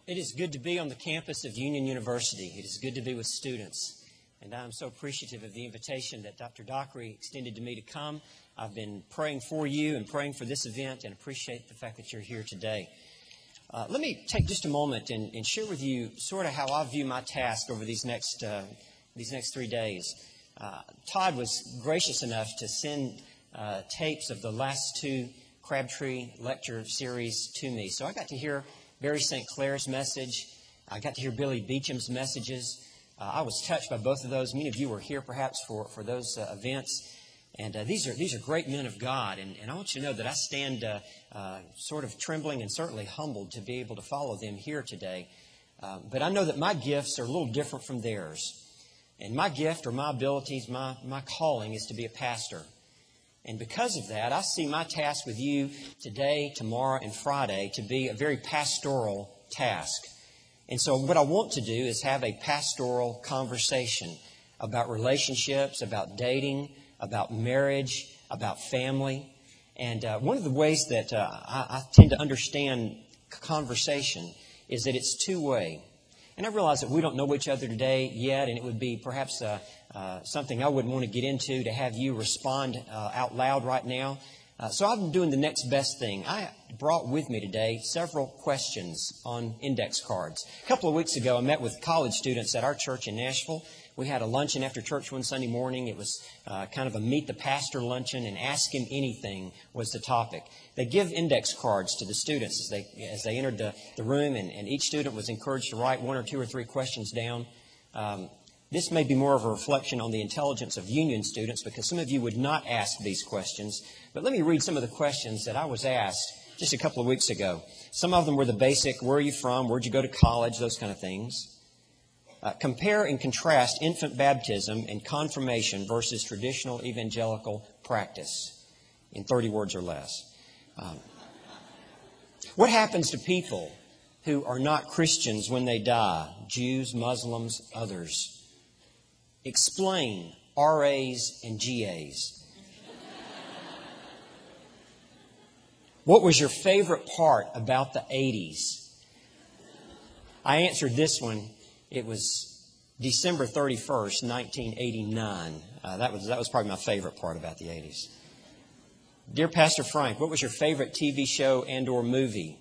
It is good to be on the campus of Union University. It is good to be with students. And I'm so appreciative of the invitation that Dr. Dockery extended to me to come. I've been praying for you and praying for this event and appreciate the fact that you're here today. Let me take just a moment and share with you sort of how I view my task over these next 3 days. Todd was gracious enough to send tapes of the last 2 Crabtree lecture series to me. So I got to hear Barry St. Clair's message. I got to hear Billy Beacham's messages. I was touched by both of those. Many of you were here perhaps for those events. And these are great men of God. And I want you to know that I stand sort of trembling and certainly humbled to be able to follow them here today. But I know that my gifts are a little different from theirs. And my gift or my abilities, my calling is to be a pastor. And because of that, I see my task with you today, tomorrow, and Friday to be a very pastoral task. And so what I want to do is have a pastoral conversation about relationships, about dating, about marriage, about family. And one of the ways that I tend to understand conversation is that it's two-way. And I realize that we don't know each other today yet, and it would be perhaps something I wouldn't want to get into to have you respond out loud right now. So I'm doing the next best thing. I brought with me today several questions on index cards. A couple of weeks ago, I met with college students at our church in Nashville. We had a luncheon after church one Sunday morning. It was kind of a meet the pastor luncheon, and ask him anything was the topic. They give index cards to the students as they entered the room, and each student was encouraged to write 1 or 2 or 3 questions down. This may be more of a reflection on the intelligence of Union students because some of you would not ask these questions. But let me read some of the questions that I was asked just a couple of weeks ago. Some of them were the basic, where are you from, where'd you go to college, those kind of things. Compare and contrast infant baptism and confirmation versus traditional evangelical practice in 30 words or less. What happens to people who are not Christians when they die? Jews, Muslims, others. Explain RAs and GAs. What was your favorite part about the 80s? I answered this one. It was December 31st, 1989. That was probably my favorite part about the 80s. Dear Pastor Frank, what was your favorite TV show and or movie?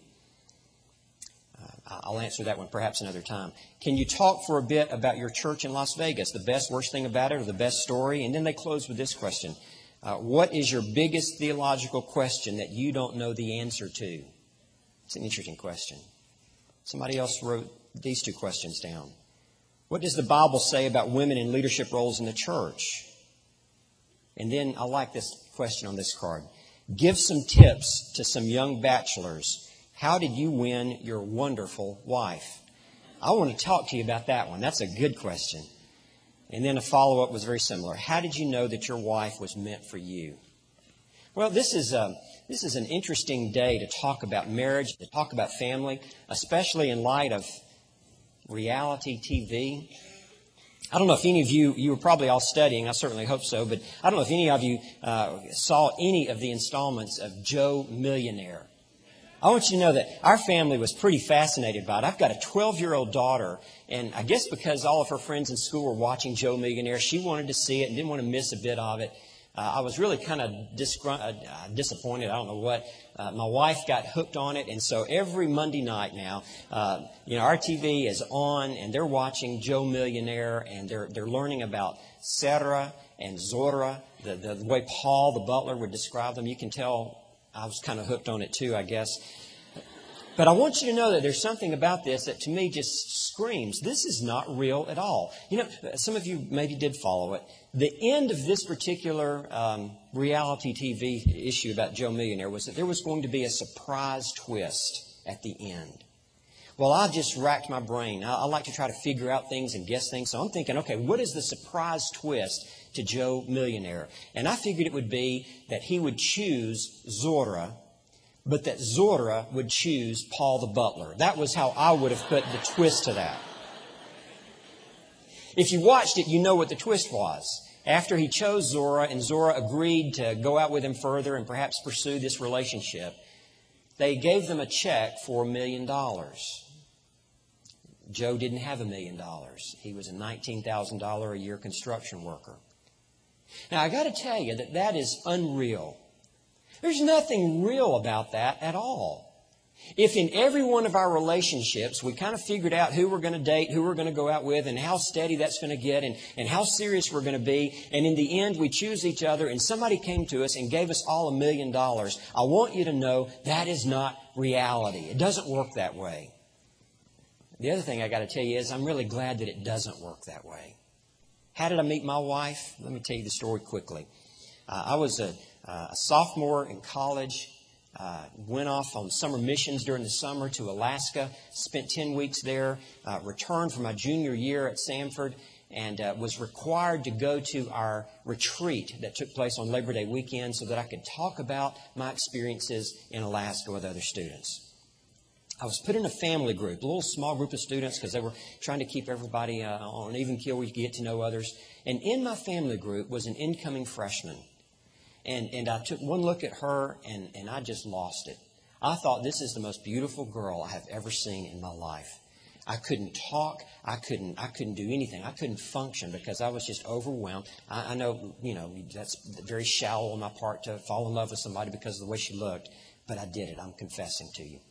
I'll answer that one perhaps another time. Can you talk for a bit about your church in Las Vegas? The best, worst thing about it, or the best story? And then they close with this question. What is your biggest theological question that you don't know the answer to? It's an interesting question. Somebody else wrote these 2 questions down. What does the Bible say about women in leadership roles in the church? And then I like this question on this card. Give some tips to some young bachelors. How did you win your wonderful wife? I want to talk to you about that one. That's a good question. And then a follow-up was very similar. How did you know that your wife was meant for you? Well, this is an interesting day to talk about marriage, to talk about family, especially in light of reality TV. I don't know if any of you were probably all studying. I certainly hope so. But I don't know if any of you saw any of the installments of Joe Millionaire. I want you to know that our family was pretty fascinated by it. I've got a 12-year-old daughter, and I guess because all of her friends in school were watching Joe Millionaire, she wanted to see it and didn't want to miss a bit of it. I was really kind of disappointed. I don't know what. My wife got hooked on it, and so every Monday night now, our TV is on, and they're watching Joe Millionaire, and they're learning about Sarah and Zora, the way Paul the butler would describe them. You can tell I was kind of hooked on it too, I guess. But I want you to know that there's something about this that to me just screams, this is not real at all. Some of you maybe did follow it. The end of this particular reality TV issue about Joe Millionaire was that there was going to be a surprise twist at the end. Well, I just racked my brain. I like to try to figure out things and guess things. So I'm thinking, okay, what is the surprise twist to Joe Millionaire? And I figured it would be that he would choose Zora, but that Zora would choose Paul the butler. That was how I would have put the twist to that. If you watched it, you know what the twist was. After he chose Zora and Zora agreed to go out with him further and perhaps pursue this relationship, they gave them a check for $1 million. Joe didn't have $1 million. He was a $19,000 a year construction worker. Now, I got to tell you that is unreal. There's nothing real about that at all. If in every one of our relationships we kind of figured out who we're going to date, who we're going to go out with, and how steady that's going to get, and how serious we're going to be, and in the end we choose each other, and somebody came to us and gave us all $1 million, I want you to know that is not reality. It doesn't work that way. The other thing I got to tell you is I'm really glad that it doesn't work that way. How did I meet my wife? Let me tell you the story quickly. I was a sophomore in college. Went off on summer missions during the summer to Alaska, spent 10 weeks there, returned for my junior year at Samford, and was required to go to our retreat that took place on Labor Day weekend so that I could talk about my experiences in Alaska with other students. I was put in a family group, a little small group of students, because they were trying to keep everybody on an even keel where you could get to know others. And in my family group was an incoming freshman. And I took one look at her, and I just lost it. I thought, this is the most beautiful girl I have ever seen in my life. I couldn't talk. I couldn't do anything. I couldn't function because I was just overwhelmed. I know, that's very shallow on my part to fall in love with somebody because of the way she looked, but I did it. I'm confessing to you.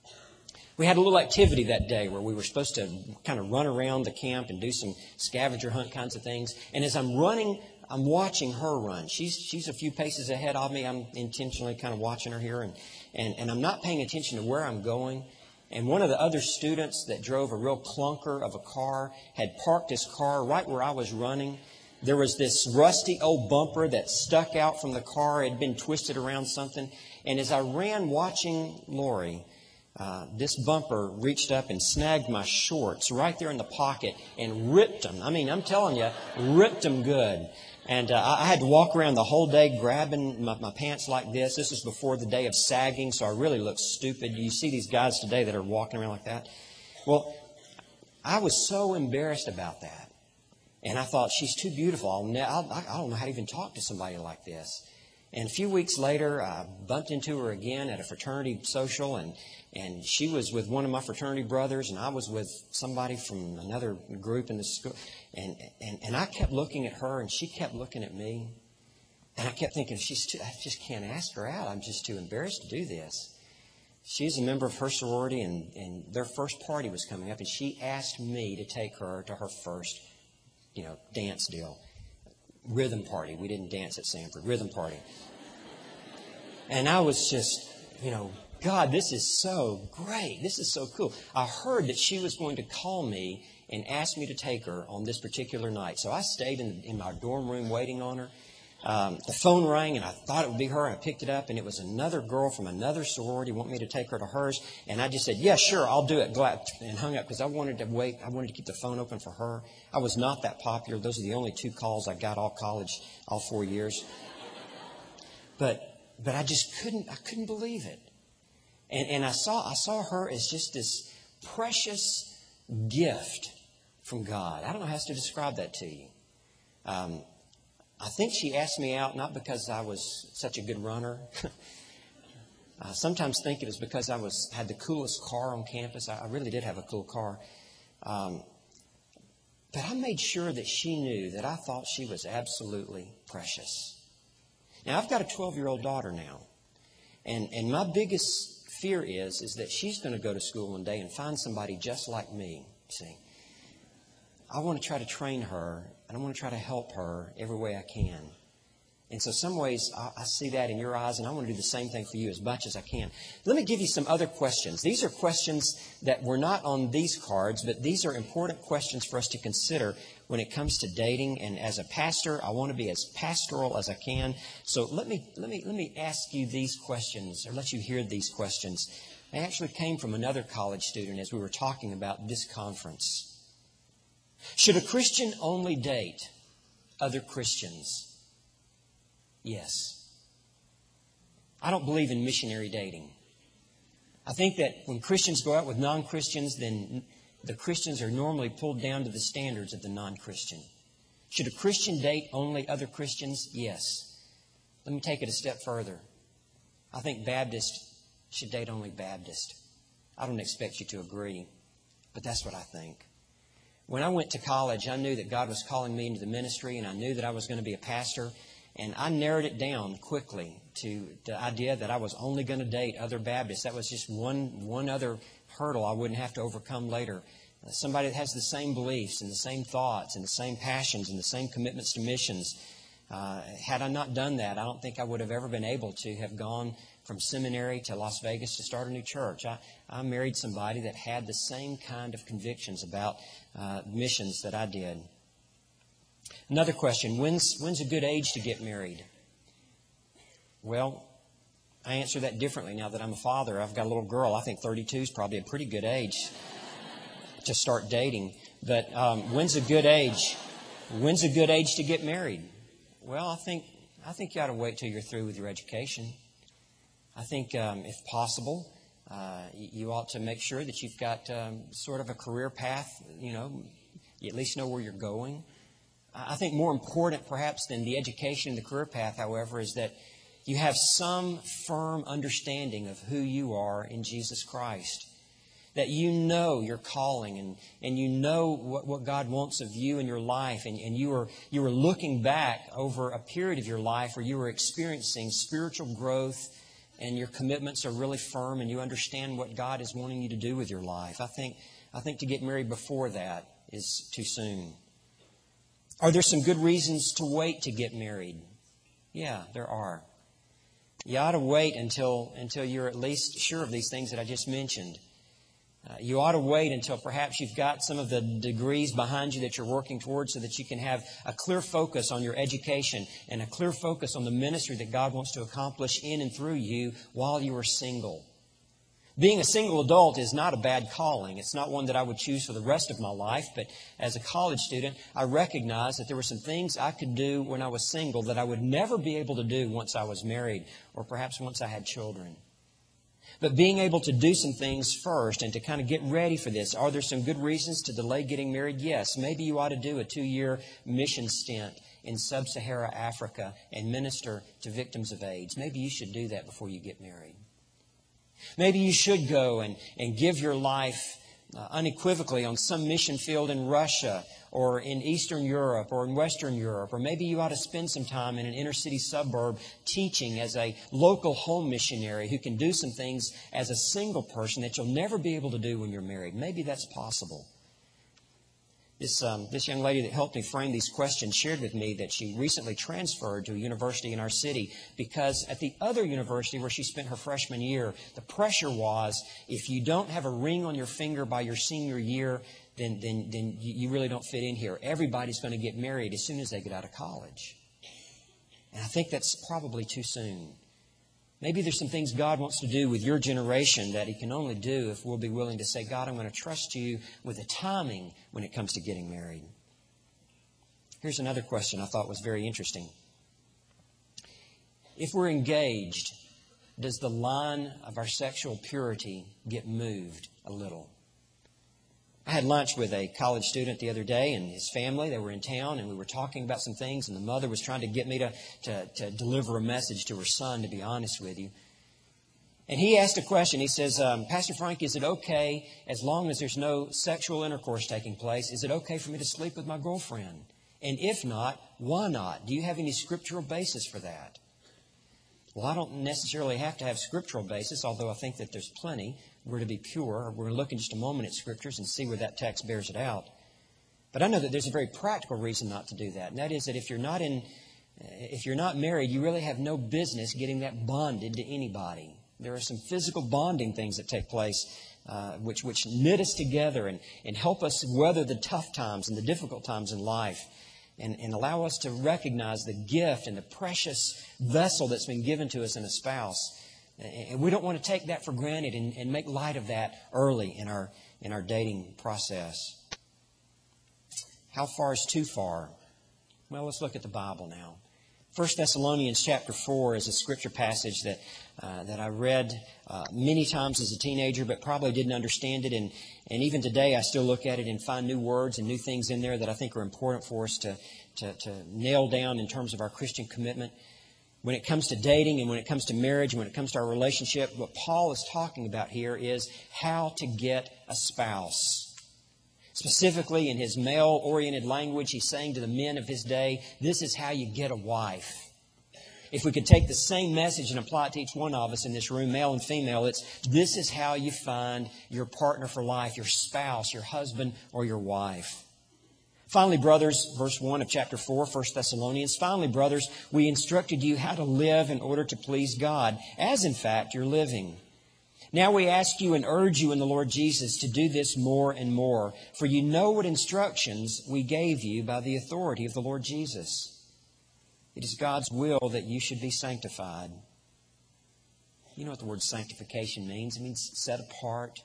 We had a little activity that day where we were supposed to kind of run around the camp and do some scavenger hunt kinds of things. And as I'm running, I'm watching her run. She's a few paces ahead of me. I'm intentionally kind of watching her here, and I'm not paying attention to where I'm going. And one of the other students that drove a real clunker of a car had parked his car right where I was running. There was this rusty old bumper that stuck out from the car. It had been twisted around something. And as I ran watching Lori, this bumper reached up and snagged my shorts right there in the pocket and ripped them. I mean, I'm telling you, ripped them good. And I had to walk around the whole day grabbing my pants like this. This was before the day of sagging, so I really looked stupid. You see these guys today that are walking around like that. Well, I was so embarrassed about that. And I thought, she's too beautiful. I don't know how to even talk to somebody like this. And a few weeks later, I bumped into her again at a fraternity social, and she was with one of my fraternity brothers, and I was with somebody from another group in the school. And I kept looking at her, and she kept looking at me. And I kept thinking, I just can't ask her out. I'm just too embarrassed to do this. She's a member of her sorority, and their first party was coming up, and she asked me to take her to her first, dance deal. Rhythm party. We didn't dance at Samford. Rhythm party. And I was just, God, this is so great. This is so cool. I heard that she was going to call me and ask me to take her on this particular night. So I stayed in my dorm room waiting on her. The phone rang, and I thought it would be her, and I picked it up, and it was another girl from another sorority wanting me to take her to hers. And I just said, yeah, sure, I'll do it, glad, and hung up because I wanted to wait. I wanted to keep the phone open for her. I was not that popular. Those are the only 2 calls I got all college, all 4 years. But I just couldn't believe it. And I saw her as just this precious gift from God. I don't know how else to describe that to you. I think she asked me out not because I was such a good runner. I sometimes think it was because I had the coolest car on campus. I really did have a cool car. But I made sure that she knew that I thought she was absolutely precious. Now, I've got a 12-year-old daughter now. And my biggest fear is that she's going to go to school one day and find somebody just like me, see. I want to try to train her, and I want to try to help her every way I can. And so some ways I see that in your eyes, and I want to do the same thing for you as much as I can. Let me give you some other questions. These are questions that were not on these cards, but these are important questions for us to consider when it comes to dating. And as a pastor, I want to be as pastoral as I can. So let me ask you these questions, or let you hear these questions. They actually came from another college student as we were talking about this conference. Should a Christian only date other Christians? Yes. I don't believe in missionary dating. I think that when Christians go out with non-Christians, then the Christians are normally pulled down to the standards of the non-Christian. Should a Christian date only other Christians? Yes. Let me take it a step further. I think Baptists should date only Baptists. I don't expect you to agree. but that's what I think. When I went to college, I knew that God was calling me into the ministry, and I knew that I was going to be a pastor. And I narrowed it down quickly to the idea that I was only going to date other Baptists. That was just one other hurdle I wouldn't have to overcome later. Somebody that has the same beliefs and the same thoughts and the same passions and the same commitments to missions. Had I not done that, I don't think I would have ever been able to have gone from seminary to Las Vegas to start a new church. I married somebody that had the same kind of convictions about missions that I did. Another question, when's a good age to get married? Well, I answer that differently now that I'm a father. I've got a little girl. I think 32 is probably a pretty good age to start dating. But when's a good age? When's a good age to get married? Well, I think you ought to wait till you're through with your education. I think, if possible, you ought to make sure that you've got sort of a career path. You at least know where you're going. I think more important, perhaps, than the education and the career path, however, is that you have some firm understanding of who you are in Jesus Christ. That you know your calling and you know what God wants of you in your life. And you are looking back over a period of your life where you were experiencing spiritual growth and your commitments are really firm and you understand what God is wanting you to do with your life. I think to get married before that is too soon. Are there some good reasons to wait to get married? Yeah, there are. You ought to wait until you're at least sure of these things that I just mentioned. You ought to wait until perhaps you've got some of the degrees behind you that you're working towards so that you can have a clear focus on your education and a clear focus on the ministry that God wants to accomplish in and through you while you are single. Being a single adult is not a bad calling. It's not one that I would choose for the rest of my life. But as a college student, I recognized that there were some things I could do when I was single that I would never be able to do once I was married or perhaps once I had children. But being able to do some things first and to kind of get ready for this. Are there some good reasons to delay getting married? Yes. Maybe you ought to do a 2-year mission stint in sub-Saharan Africa and minister to victims of AIDS. Maybe you should do that before you get married. Maybe you should go and give your life unequivocally on some mission field in Russia or in Eastern Europe or in Western Europe. Or maybe you ought to spend some time in an inner city suburb teaching as a local home missionary who can do some things as a single person that you'll never be able to do when you're married. Maybe that's possible. This young lady that helped me frame these questions shared with me that she recently transferred to a university in our city because at the other university where she spent her freshman year, the pressure was if you don't have a ring on your finger by your senior year, then you really don't fit in here. Everybody's going to get married as soon as they get out of college. And I think that's probably too soon. Maybe there's some things God wants to do with your generation that He can only do if we'll be willing to say, God, I'm going to trust you with the timing when it comes to getting married. Here's another question I thought was very interesting. If we're engaged, does the line of our sexual purity get moved a little? I had lunch with a college student the other day and his family. They were in town and we were talking about some things and the mother was trying to get me to deliver a message to her son, to be honest with you. And he asked a question. He says, Pastor Frank, is it okay, as long as there's no sexual intercourse taking place, is it okay for me to sleep with my girlfriend? And if not, why not? Do you have any scriptural basis for that? Well, I don't necessarily have to have scriptural basis, although I think that there's plenty. We're to be pure. We're going to look in just a moment at Scriptures and see where that text bears it out. But I know that there's a very practical reason not to do that, and that is that if you're not married, you really have no business getting that bonded to anybody. There are some physical bonding things that take place which knit us together and help us weather the tough times and the difficult times in life. And allow us to recognize the gift and the precious vessel that's been given to us in a spouse. And we don't want to take that for granted and make light of that early in our dating process. How far is too far? Well, let's look at the Bible now. 1 Thessalonians chapter 4 is a scripture passage that I read many times as a teenager, but probably didn't understand it. And even today, I still look at it and find new words and new things in there that I think are important for us to nail down in terms of our Christian commitment. When it comes to dating and when it comes to marriage and when it comes to our relationship, what Paul is talking about here is how to get a spouse. Specifically, in his male-oriented language, he's saying to the men of his day, this is how you get a wife. If we could take the same message and apply it to each one of us in this room, male and female, it's this is how you find your partner for life, your spouse, your husband, or your wife. Finally, brothers, verse 1 of chapter 4, 1 Thessalonians, finally, brothers, we instructed you how to live in order to please God, as in fact you're living. Now we ask you and urge you in the Lord Jesus to do this more and more, for you know what instructions we gave you by the authority of the Lord Jesus. It is God's will that you should be sanctified. You know what the word sanctification means. It means set apart,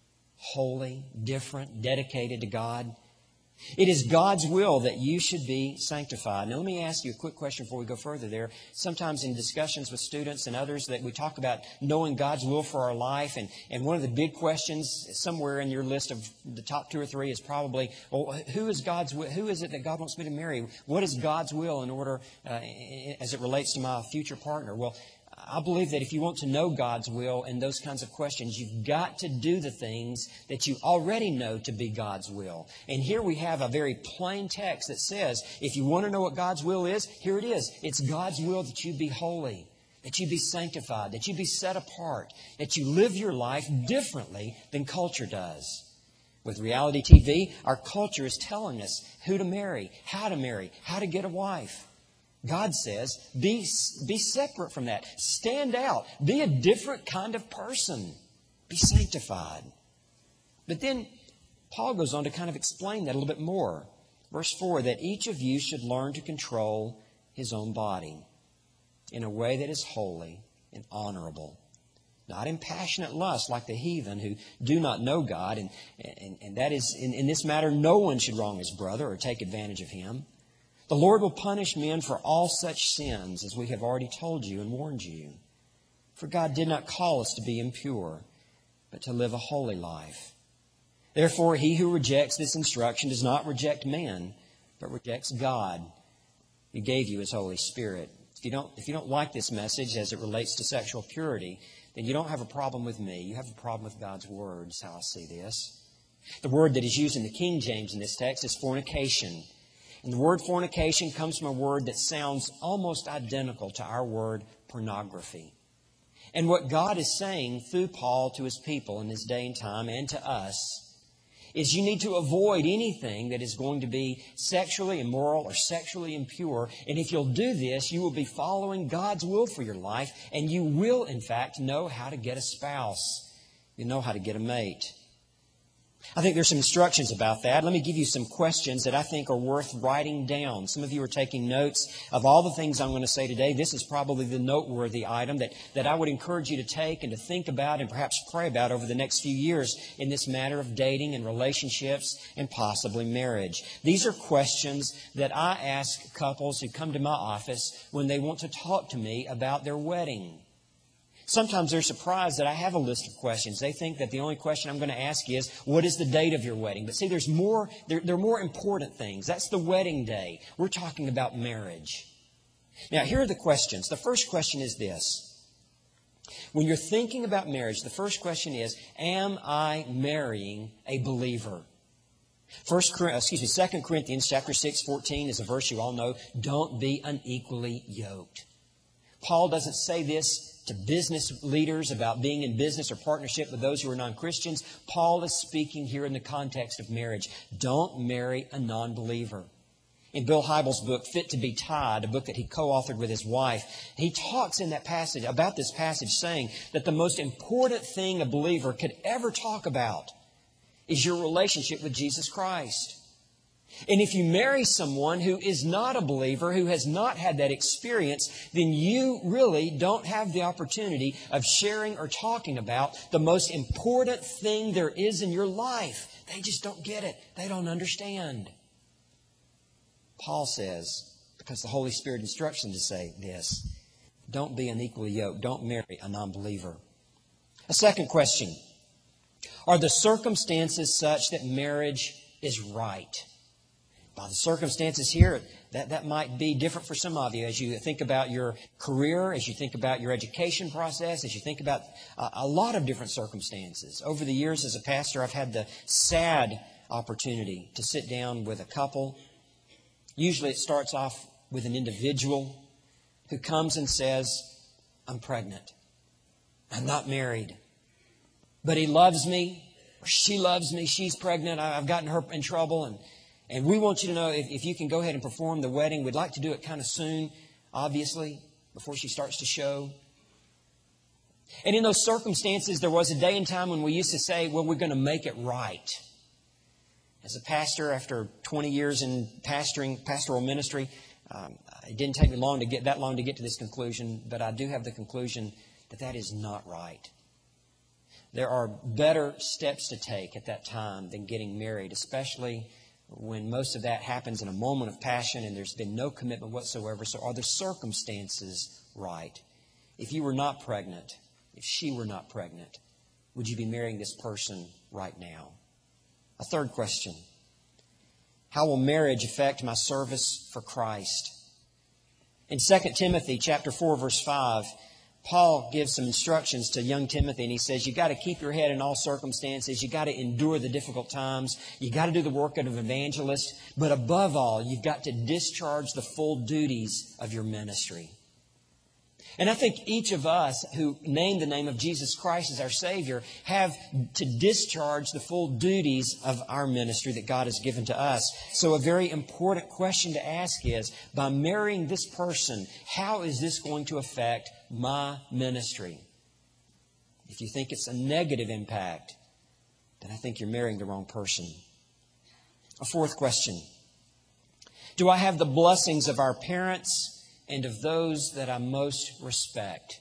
holy, different, dedicated to God. It is God's will that you should be sanctified. Now, let me ask you a quick question before we go further there. Sometimes in discussions with students and others that we talk about knowing God's will for our life, and one of the big questions somewhere in your list of the top 2 or 3 is probably, well, who is God's will? Who is it that God wants me to marry? What is God's will in order, as it relates to my future partner? Well, I believe that if you want to know God's will and those kinds of questions, you've got to do the things that you already know to be God's will. And here we have a very plain text that says, if you want to know what God's will is, here it is. It's God's will that you be holy, that you be sanctified, that you be set apart, that you live your life differently than culture does. With reality TV, our culture is telling us who to marry, how to get a wife. God says, be separate from that. Stand out. Be a different kind of person. Be sanctified. But then Paul goes on to kind of explain that a little bit more. Verse 4, that each of you should learn to control his own body in a way that is holy and honorable. Not in passionate lust like the heathen who do not know God. And that is, in this matter, no one should wrong his brother or take advantage of him. The Lord will punish men for all such sins, as we have already told you and warned you. For God did not call us to be impure, but to live a holy life. Therefore, he who rejects this instruction does not reject man, but rejects God, who gave you his Holy Spirit. If you don't like this message as it relates to sexual purity, then you don't have a problem with me. You have a problem with God's Word, is how I see this. The word that is used in the King James in this text is fornication. And the word fornication comes from a word that sounds almost identical to our word pornography. And what God is saying through Paul to his people in this day and time and to us is you need to avoid anything that is going to be sexually immoral or sexually impure. And if you'll do this, you will be following God's will for your life, and you will, in fact, know how to get a spouse. You'll know how to get a mate. I think there's some instructions about that. Let me give you some questions that I think are worth writing down. Some of you are taking notes of all the things I'm going to say today. This is probably the noteworthy item that I would encourage you to take and to think about and perhaps pray about over the next few years in this matter of dating and relationships and possibly marriage. These are questions that I ask couples who come to my office when they want to talk to me about their wedding. Sometimes they're surprised that I have a list of questions. They think that the only question I'm going to ask is, what is the date of your wedding? But see, there's more. There are more important things. That's the wedding day. We're talking about marriage. Now, here are the questions. The first question is this. When you're thinking about marriage, the first question is, am I marrying a believer? 2 Corinthians chapter 6:14 is a verse you all know. Don't be unequally yoked. Paul doesn't say this to business leaders about being in business or partnership with those who are non-Christians. Paul is speaking here in the context of marriage. Don't marry a non-believer. In Bill Hybels' book, Fit to be Tied, a book that he co-authored with his wife, he talks in that passage about this passage saying that the most important thing a believer could ever talk about is your relationship with Jesus Christ. And if you marry someone who is not a believer, who has not had that experience, then you really don't have the opportunity of sharing or talking about the most important thing there is in your life. They just don't get it. They don't understand. Paul says, because the Holy Spirit instructs him to say this, don't be unequally yoked. Don't marry a non-believer. A second question. Are the circumstances such that marriage is right? By the circumstances here, that might be different for some of you as you think about your career, as you think about your education process, as you think about a lot of different circumstances. Over the years as a pastor, I've had the sad opportunity to sit down with a couple. Usually it starts off with an individual who comes and says, I'm pregnant. I'm not married. But he loves me, or she loves me, she's pregnant, I've gotten her in trouble, and we want you to know if you can go ahead and perform the wedding. We'd like to do it kind of soon, obviously, before she starts to show. And in those circumstances, there was a day and time when we used to say, well, we're going to make it right. As a pastor, after 20 years in pastoral ministry, it didn't take me long to get to this conclusion, but I do have the conclusion that that is not right. There are better steps to take at that time than getting married, especially when most of that happens in a moment of passion and there's been no commitment whatsoever. So are the circumstances right? If you were not pregnant, if she were not pregnant, would you be marrying this person right now? A third question. How will marriage affect my service for Christ? In 2 Timothy chapter 4, verse 5, Paul gives some instructions to young Timothy, and he says, you've got to keep your head in all circumstances. You've got to endure the difficult times. You've got to do the work of an evangelist. But above all, you've got to discharge the full duties of your ministry. And I think each of us who name the name of Jesus Christ as our Savior have to discharge the full duties of our ministry that God has given to us. So a very important question to ask is, by marrying this person, how is this going to affect my ministry? If you think it's a negative impact, then I think you're marrying the wrong person. A fourth question. Do I have the blessings of our parents and of those that I most respect?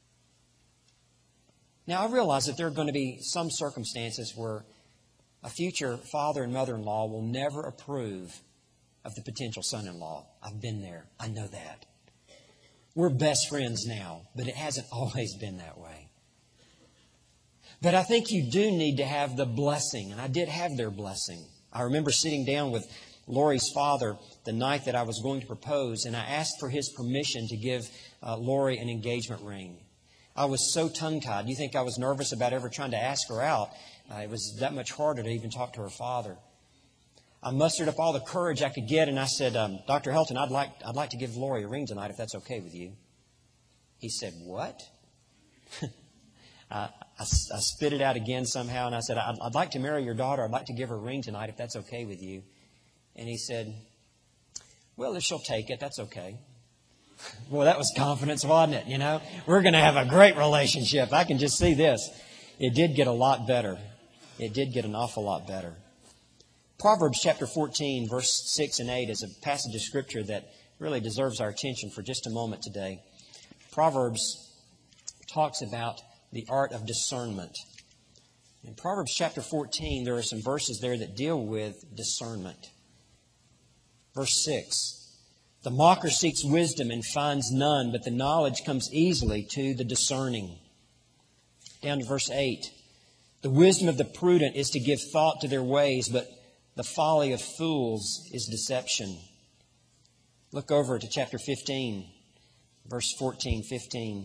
Now, I realize that there are going to be some circumstances where a future father and mother-in-law will never approve of the potential son-in-law. I've been there. I know that. We're best friends now, but it hasn't always been that way. But I think you do need to have the blessing, and I did have their blessing. I remember sitting down with Lori's father the night that I was going to propose, and I asked for his permission to give Lori an engagement ring. I was so tongue-tied. You think I was nervous about ever trying to ask her out? It was that much harder to even talk to her father. I mustered up all the courage I could get, and I said, Dr. Helton, I'd like to give Lori a ring tonight if that's okay with you. He said, what? I spit it out again somehow, and I said, I'd like to marry your daughter. I'd like to give her a ring tonight if that's okay with you. And he said, well, if she'll take it, that's okay. Well, that was confidence, wasn't it? You know, we're going to have a great relationship. I can just see this. It did get a lot better. It did get an awful lot better. Proverbs chapter 14, verse 6 and 8 is a passage of Scripture that really deserves our attention for just a moment today. Proverbs talks about the art of discernment. In Proverbs chapter 14, there are some verses there that deal with discernment. Verse 6, the mocker seeks wisdom and finds none, but the knowledge comes easily to the discerning. Down to verse 8, the wisdom of the prudent is to give thought to their ways, but the folly of fools is deception. Look over to chapter 15, verse 14, 15.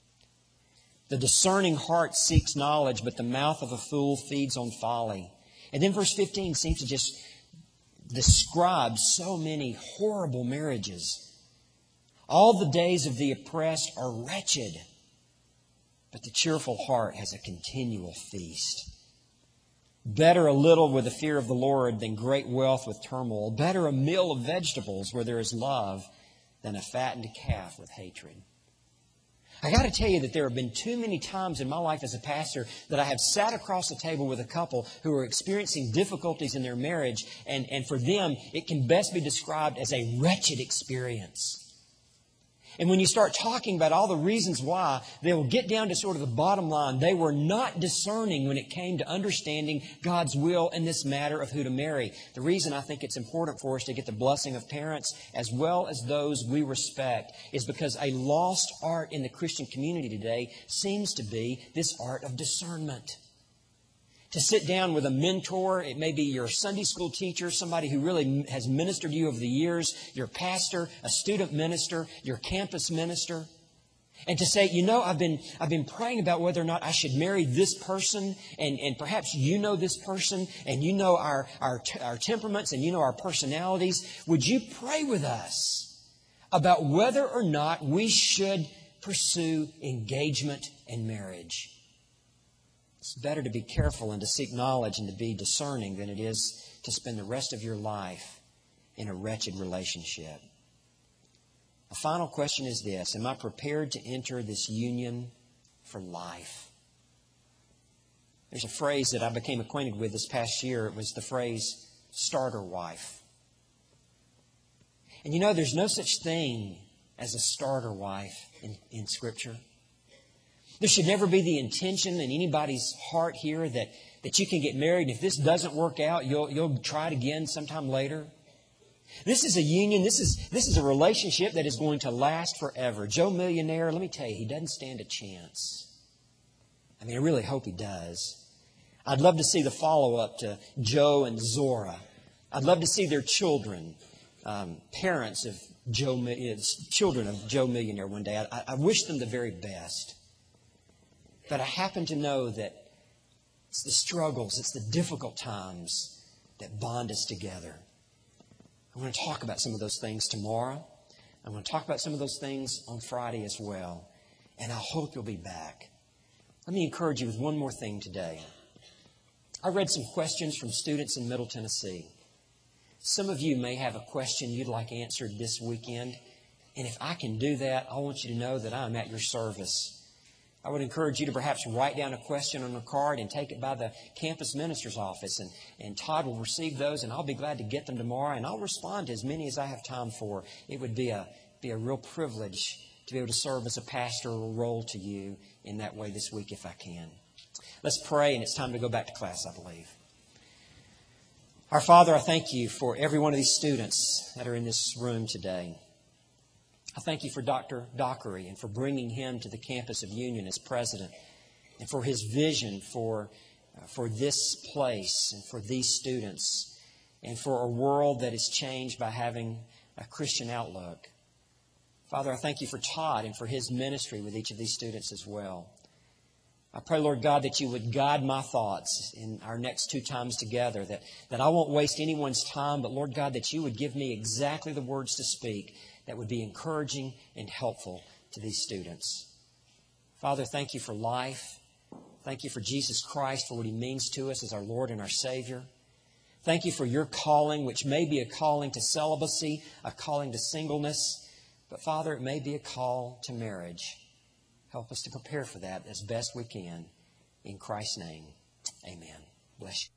The discerning heart seeks knowledge, but the mouth of a fool feeds on folly. And then verse 15 seems to just describe so many horrible marriages. All the days of the oppressed are wretched, but the cheerful heart has a continual feast. Better a little with the fear of the Lord than great wealth with turmoil. Better a meal of vegetables where there is love than a fattened calf with hatred. I got to tell you that there have been too many times in my life as a pastor that I have sat across the table with a couple who are experiencing difficulties in their marriage, and for them, it can best be described as a wretched experience. And when you start talking about all the reasons why, they will get down to sort of the bottom line. They were not discerning when it came to understanding God's will in this matter of who to marry. The reason I think it's important for us to get the blessing of parents as well as those we respect is because a lost art in the Christian community today seems to be this art of discernment. To sit down with a mentor, it may be your Sunday school teacher, somebody who really has ministered to you over the years, your pastor, a student minister, your campus minister, And to say, I've been praying about whether or not I should marry this person, and perhaps you know this person, and you know our temperaments, and you know our personalities. Would you pray with us about whether or not we should pursue engagement and marriage? It's better to be careful and to seek knowledge and to be discerning than it is to spend the rest of your life in a wretched relationship. A final question is this: am I prepared to enter this union for life? There's a phrase that I became acquainted with this past year. It was the phrase, starter wife. And there's no such thing as a starter wife in Scripture. There should never be the intention in anybody's heart here that you can get married. If this doesn't work out, you'll try it again sometime later. This is a union. This is a relationship that is going to last forever. Joe Millionaire, let me tell you, he doesn't stand a chance. I really hope he does. I'd love to see the follow-up to Joe and Zora. I'd love to see their children, parents of children of Joe Millionaire one day. I wish them the very best. But I happen to know that it's the struggles, it's the difficult times that bond us together. I'm going to talk about some of those things tomorrow. I'm going to talk about some of those things on Friday as well. And I hope you'll be back. Let me encourage you with one more thing today. I read some questions from students in Middle Tennessee. Some of you may have a question you'd like answered this weekend. And if I can do that, I want you to know that I'm at your service. I would encourage you to perhaps write down a question on a card and take it by the campus minister's office. And Todd will receive those, and I'll be glad to get them tomorrow. And I'll respond to as many as I have time for. It would be a real privilege to be able to serve as a pastoral role to you in that way this week if I can. Let's pray, and it's time to go back to class, I believe. Our Father, I thank you for every one of these students that are in this room today. I thank you for Dr. Dockery and for bringing him to the campus of Union as president, and for his vision for this place and for these students, and for a world that is changed by having a Christian outlook. Father, I thank you for Todd and for his ministry with each of these students as well. I pray, Lord God, that you would guide my thoughts in our next 2 times together, that I won't waste anyone's time, but Lord God, that you would give me exactly the words to speak that would be encouraging and helpful to these students. Father, thank you for life. Thank you for Jesus Christ, for what He means to us as our Lord and our Savior. Thank you for your calling, which may be a calling to celibacy, a calling to singleness, but Father, it may be a call to marriage. Help us to prepare for that as best we can. In Christ's name, amen. Bless you.